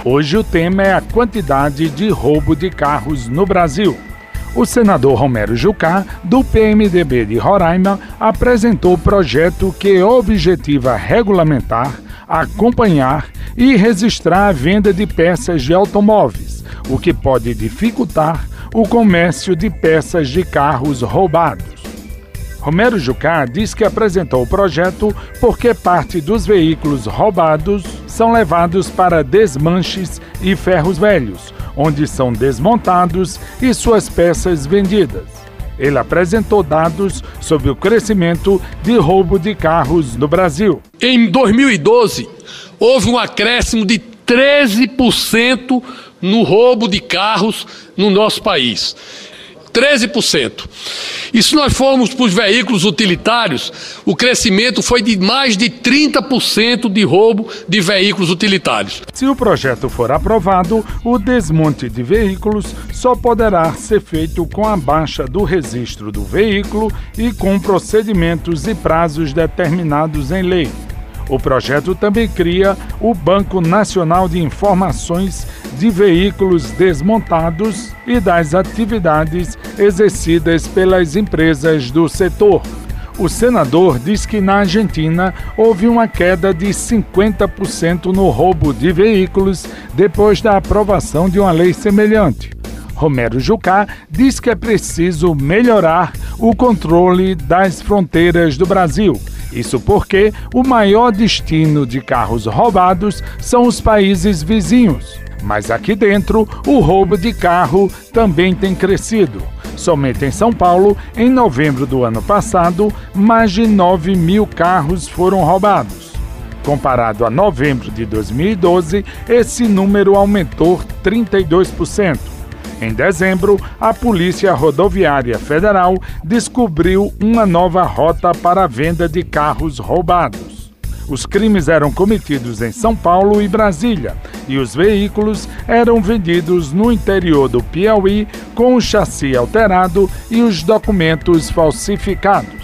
Hoje o tema é a quantidade de roubo de carros no Brasil. O senador Romero Jucá, do PMDB de Roraima, apresentou o projeto que objetiva regulamentar, acompanhar e registrar a venda de peças de automóveis, o que pode dificultar o comércio de peças de carros roubados. Romero Jucá diz que apresentou o projeto porque parte dos veículos roubados são levados para desmanches e ferros velhos, onde são desmontados e suas peças vendidas. Ele apresentou dados sobre o crescimento de roubo de carros no Brasil. Em 2012, houve um acréscimo de 13% no roubo de carros no nosso país. 13%. E se nós formos para os veículos utilitários, o crescimento foi de mais de 30% de roubo de veículos utilitários. Se o projeto for aprovado, o desmonte de veículos só poderá ser feito com a baixa do registro do veículo e com procedimentos e prazos determinados em lei. O projeto também cria o Banco Nacional de Informações de Veículos Desmontados e das atividades exercidas pelas empresas do setor. O senador diz que na Argentina houve uma queda de 50% no roubo de veículos depois da aprovação de uma lei semelhante. Romero Jucá diz que é preciso melhorar o controle das fronteiras do Brasil. Isso porque o maior destino de carros roubados são os países vizinhos. Mas aqui dentro, o roubo de carro também tem crescido. Somente em São Paulo, em novembro do ano passado, mais de 9 mil carros foram roubados. Comparado a novembro de 2012, esse número aumentou 32%. Em dezembro, a Polícia Rodoviária Federal descobriu uma nova rota para a venda de carros roubados. Os crimes eram cometidos em São Paulo e Brasília, e os veículos eram vendidos no interior do Piauí com o chassi alterado e os documentos falsificados.